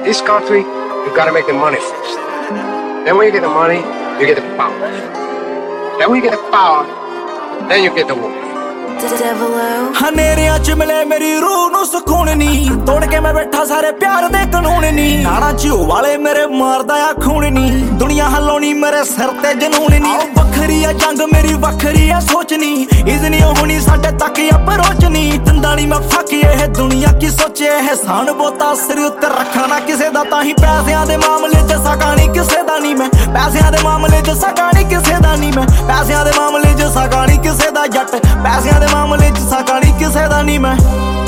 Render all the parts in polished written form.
This country, you gotta make the money first. Then when you get the money, you get the power. Then when you get the power, then you get the woman. ਹਨੇਰਿਆਂ ਚ ਮਿਲੇ ਮੇਰੀ ਰੂਹ ਨੂੰ ਸਕੂਨ ਨੀ, ਤੋੜ ਕੇ ਮੈਂ ਬੈਠਾ ਸਾਰੇ ਪਿਆਰ ਦੇ ਕਾਨੂੰਨ ਨੀ। ਨਾਣਾ ਝਿਓ ਵਾਲੇ ਮੇਰੇ ਮਾਰਦਾ ਆ ਖੂਨ ਨੀ, ਦੁਨੀਆ ਹਲਾਉਣੀ ਮੇਰੇ ਸਿਰ ਤੇ ਜਨੂਨ ਨੀ। ਵੱਖਰੀ ਆ ਜੰਗ ਮੇਰੀ ਵੱਖਰੀ ਆ ਸੋਚ ਨੀ, ਇਜ਼ਨੀ ਹੋਣੀ ਸਾਡੇ ਤੱਕ ਅਪਰੋਚ ਨੀ। ਦਿੰਦਾ ਨੀ ਮੈਂ ਫੱਕ ਇਹ ਦੁਨੀਆ ਕੀ ਸੋਚੇ, ਇਹਸਾਨ ਬੋਤਾ ਸਿਰ ਉੱਤੇ ਰੱਖਣਾ ਨਾ ਕਿਸੇ ਦਾ। ਤਾਂ ਹੀ ਪੈਸਿਆਂ ਦੇ ਮਾਮਲੇ ਚ ਸਕਾ ਨੀ ਕਿਸੇ ਦਾ ਨੀ ਮੈਂ, ਪੈਸਿਆਂ ਦੇ ਮਾਮਲੇ ਚ ਸਕਾ ਨੀ ਕਿਸੇ ਦਾ ਨੀ ਮੈਂ, ਪੈਸਿਆਂ ਦੇ ਮਾਮਲੇ ਚ ਸਕਾ ਨੀ ਕਿਸੇ ਦਾ ਜੱਟ, ਪੈਸਿਆਂ ਦੇ ਮਾਮਲੇ ਚ ਸਕਾ ਨੀ ਕਿਸੇ ਦਾ ਨੀ ਮੈਂ।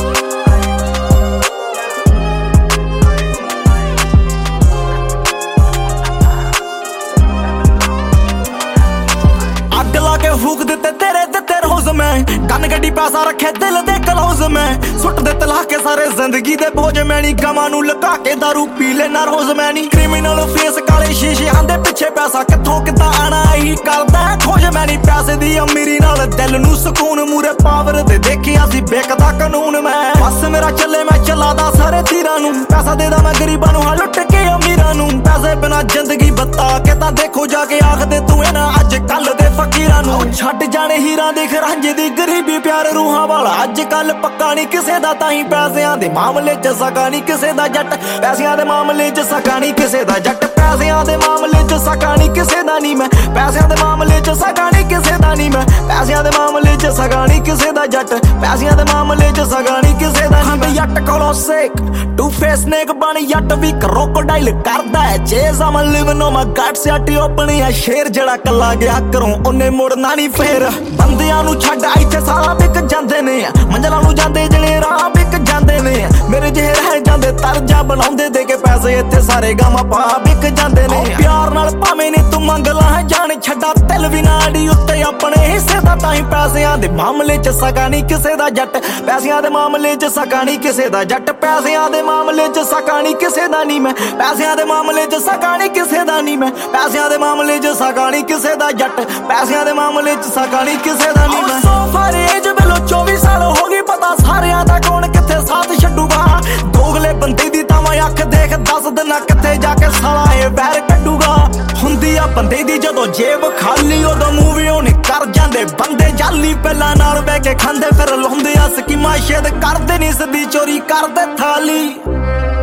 ਅੱਗ ਲਾ ਕੇ ਫੂਕ ਦਿੱਤੇ ਤੇਰੇ ਦਿੱਤੇ ਰੋਜ਼ ਮੈਂ, ਗਨ ਗੱਡੀ ਪੈਸਾ ਰੱਖੇ ਦਿਲ ਦੇ ਕਲੋਜ਼ ਮੈਂ। ਸੁੱਟ ਦੇ ਤਲਾ ਕੇ ਸਾਰੇ ਜ਼ਿੰਦਗੀ ਦੇ ਬੋਝ ਮੈਂ ਨੀ, ਗਮਾਂ ਨੂੰ ਲੁਕਾ ਕੇ ਦਾਰੂ ਪੀ ਲੈਣਾ ਰੋਜ਼ ਮੈਂ ਨੀ। ਕ੍ਰਿਮੀਨਲ ਫੇਸ ਕਾਲੇ ਸ਼ੀਸ਼ਿਆਂ ਦੇ ਪਿੱਛੇ ਪੈਸਾ ਕਿੱਥੋਂ ਕਿੱਦਾਂ ਆਣਾ ਇਹੀ ਕਰਦਾ ਖੋਜ ਮੈਂ ਨੀ। ਪੈਸੇ ਦੀ ਅਮੀਰੀ ਨਾਲ ਦਿਲ ਨੂੰ ਸਕੂਨ, ਮੂਰੇ ਪਾਵਰ ਦੇ ਦੇਖਿਆ ਸੀ ਬੇਕਦਾ ਕਾਨੂੰਨ ਮੈਂ। ਬਸ ਮੇਰਾ ਚੱਲੇ ਮੈਂ ਚਲਾਦਾ ਸਾਰੇ ਤੀਰਾਂ ਨੂੰ, ਪੈਸਾ ਦੇਦਾ ਮੈਂ ਗਰੀਬਾਂ ਨੂੰ ਹਾਂ ਲੁੱਟ ਕੇ ਅਮੀਰਾਂ ਨੂੰ। ਪੈਸੇ ਬਿਨਾ ਜ਼ਿੰਦਗੀ ਬਤਾ ਕੇ ਤਾਂ ਦੇਖੋ ਜਾ ਕੇ ਆਖਦੇ ਤੂੰ ਇਹਨਾਂ ਅੱਜ ਕੱਲ ਦੇ ਫਕੀਰਾਂ ਨੂੰ। ਛੱਡ ਜਾਣੇ ਹੀਰਾਂ ਦੇਖ ਰਾਂਝੇ ਦੀ ਗਰੀਬੀ ਪਿਆਰ ਰੂਹਾਂ ਵਾਲਾ ਅੱਜ ਕੱਲ ਪੱਕਾ ਨੀ ਕਿਸੇ ਦਾ। ਤਾਂ ਹੀ ਪੈਸਿਆਂ ਦੇ ਮਾਮਲੇ ਚ ਸਕਾ ਨੀ ਕਿਸੇ ਦਾ ਜੱਟ, ਪੈਸਿਆਂ ਦੇ ਮਾਮਲੇ ਚ ਸਕਾ ਨੀ ਕਿਸੇ ਦਾ ਜੱਟ, ਪੈਸਿਆਂ ਦੇ ਮਾਮਲੇ ਚ ਸਕਾ ਨੀ ਕਿਸੇ ਦਾ ਨੀ ਮੈਂ, ਪੈਸਿਆਂ ਦੇ ਮਾਮਲੇ ਚ ਸਕਾ ਨੀ ਕਿਸੇ ਦਾ ਨੀ ਮੈਂ, ਪੈਸਿਆਂ ਦੇ ਮਾਮਲੇ ਚ ਸਕਾ ਨੀ ਕਿਸੇ ਦਾ ਜੱਟ, ਪੈਸਿਆਂ ਦੇ ਮਾਮਲੇ ਚ ਸਕਾ ਨੀ ਕਿਸੇ ਦਾ ਨੀ ਮੈਂ। ਜੱਟ ਕੋਲੋਂ ਸੇਕ ਟੂ ਫੇਸ ਨੇਕ ਬਣ ਜੱਟ ਵੀ ਕਰੋਕੋਡਾਈਲ ਕਰਦਾ ਹੈ chase. I'm living on my guts ਯਾਟੀ ਓਪਨ ਆ ਸ਼ੇਰ ਜਿਹੜਾ ਕੱਲਾ ਗਿਆ ਘਰੋਂ ਉਹਨੇ ਮੁੜਨਾ ਨੀ ਫੇਰ। ਬੰਦਿਆਂ ਨੂੰ ਛੱਡ ਇੱਥੇ ਸਾਰਾ ਵਿਕ ਜਾਂਦੇ ਨੇ, ਮੰਜ਼ਲਾਂ ਨੂੰ ਜਾਂਦੇ ਜਿਹੜੇ ਰਾਹ ਵਿਕ ਜਾਂਦੇ ਨੇ। ਮੇਰੇ ਜਿਹੇ ਰਹਿ ਜਾਂਦੇ ਤਰਜਾ ਬਣਾਉਂਦੇ ਦੇ ਕੇ ਪੈਸੇ ਇੱਥੇ ਸਾਰੇ ਗਾਵਾਂ ਪਾ ਵਿਕ ਜਾਂਦੇ ਨੇ। ਪਿਆਰ ਨਾਲ ਭਾਵੇਂ ਨੀ ਤੂੰ ਮੰਗ ਲਾ ਜਾਣ ਛੱਡਾ ਦਿਲ ਵੀ ਨਾ ਅੜੀ ਉੱਤੇ ਆਪਣੇ ਹਿੱਸੇ ਦਾ। ਤਾਂ ਹੀ ਪੈਸਿਆਂ ਦੇ ਮਾਮਲੇ ਚ ਸਕਾ ਨੀ ਕਿਸੇ ਦਾ ਜੱਟ, ਪੈਸਿਆਂ ਦੇ ਮਾਮਲੇ ਚ ਸਕਾ ਨੀ ਕਿਸੇ ਦਾ ਜੱਟ, ਪੈਸਿਆਂ ਦੇ ਮਾਮਲੇ ਚ ਸਕਾ ਨੀ ਕਿਸੇ ਦਾ ਨੀ ਮੈਂ, ਪੈਸਿਆਂ ਦੇ ਮਾਮਲੇ ਚ ਸਕਾ ਨੀ ਕਿਸੇ ਦਾ ਨੀ ਮੈਂ, ਪੈਸਿਆਂ ਦੇ ਮਾਮਲੇ ਚ ਸਕਾ ਨੀ ਕਿਸੇ ਦਾ ਜੱਟ, ਪੈਸਿਆਂ ਦੇ ਮਾਮਲੇ ਚ ਸਕਾ ਨੀ ਕਿਸੇ ਦਾ ਨੀ ਮੈਂ। ਫਰੇਜ ਵੇਲੋ 24 ਸਾਲ ਹੋ ਗਈ ਪਤਾ ਸਾਰਿਆਂ ਦਾ ਕੌਣ ਕਿੱਥੇ ਸਾਥ ਛੱਡੂਗਾ। ਦੋਗਲੇ ਬੰਦੇ ਦੀ ਤਾਂ ਮੈਂ ਅੱਖ ਦੇਖ ਦੱਸ ਦਿਨਾ ਕਿੱਥੇ ਜਾ ਕੇ ਸਾਲਾ ਇਹ ਵੈਰ ਕੱਢੂਗਾ। ਹੁੰਦੀ ਆ ਬੰਦੇ ਦੀ ਜਦੋਂ ਜੇਬ ਖਾਲੀ ਉਦੋਂ ਮੂਵੀ ਉਹਨੇ ਕਰ ਜਾਂਦੇ ਬੰਦੇ ਜਾਲੀ। ਪਹਿਲਾਂ ਨਾਲ ਬਹਿ ਕੇ ਖਾਂਦੇ ਫਿਰ ਲਾਉਂਦੇ ਆ ਸਕੀਮਾਂ ਸ਼ੇਦ ਕਰਦੇ ਨੀ ਸਿੱਧੀ ਚੋਰੀ ਕਰਦੇ ਥਾਲੀ।